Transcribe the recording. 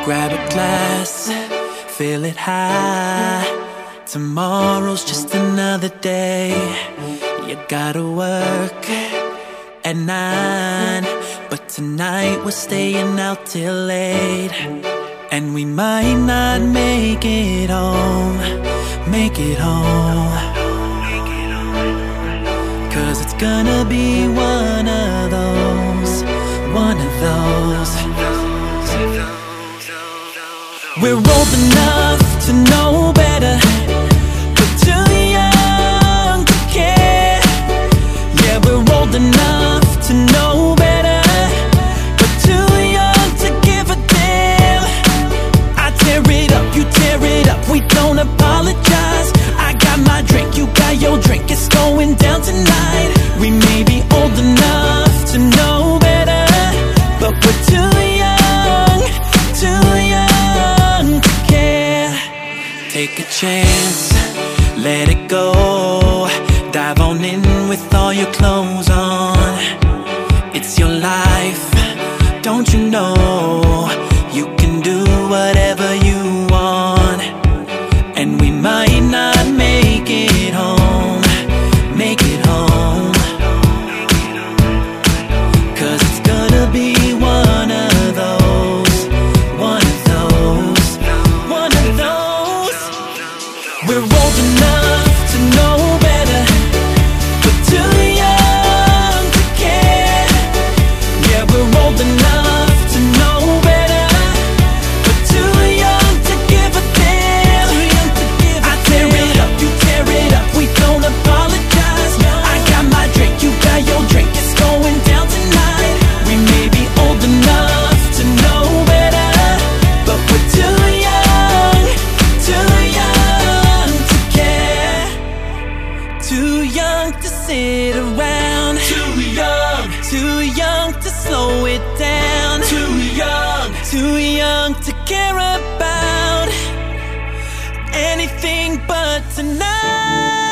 Grab a glass, fill it high. Tomorrow's just another day. You gotta work at 9, but tonight we're staying out till late. And we might not make it home, make it home. 'Cause it's gonna be one of those, one of those. We're old enough to know better, but too young to care. Yeah, we're old enough to know better, but too young to give a damn. I tear it up, you tear it up, we don't apologize. I got my drink, you got your drink, it's going down tonight. We may be old enough to know better, but we're too young to care. Take a chance, let it go. Dive on in with all your clothes on. It's your life, don't you know? You can do whatever you want. And we might not make it home, make it home. 'Cause it's gonna be one of those, one of those, one of those. We're old enough to know better, but too young to care. Yeah, we're old enough to know better, but too young to give a damn. I tear it up, you tear it up, we don't apologize. I got my drink, you got your drink, it's going down tonight. We may be old enough to know better, but we're too young to care. Too young to sit around, too young to slow it down, too young to care about anything but tonight.